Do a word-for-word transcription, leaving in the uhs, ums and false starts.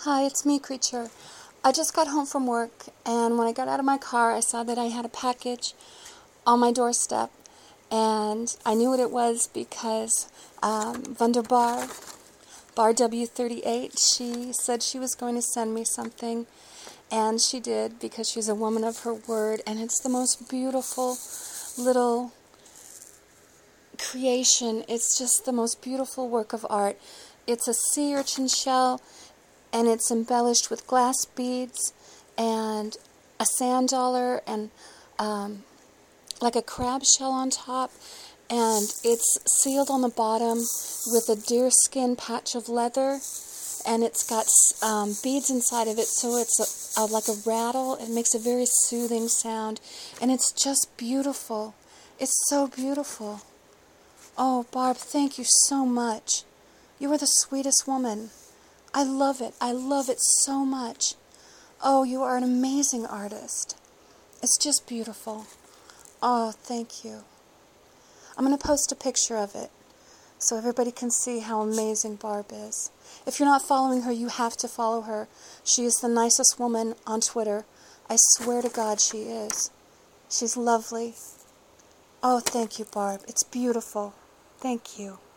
Hi, it's me, Creature. I just got home from work, and when I got out of my car, I saw that I had a package on my doorstep, and I knew what it was because um, Wunderbar, Bar W thirty-eight, she said she was going to send me something, and she did because she's a woman of her word, and it's the most beautiful little creation. It's just the most beautiful work of art. It's a sea urchin shell, and it's embellished with glass beads and a sand dollar and um, like a crab shell on top, and it's sealed on the bottom with a deerskin patch of leather, and it's got um, beads inside of it, so it's a, a, like a rattle. It makes a very soothing sound, and it's just beautiful. It's so beautiful. Oh, Barb, thank you so much. You are the sweetest woman. I love it. I love it so much. Oh, you are an amazing artist. It's just beautiful. Oh, thank you. I'm going to post a picture of it so everybody can see how amazing Barb is. If you're not following her, you have to follow her. She is the nicest woman on Twitter. I swear to God she is. She's lovely. Oh, thank you, Barb. It's beautiful. Thank you.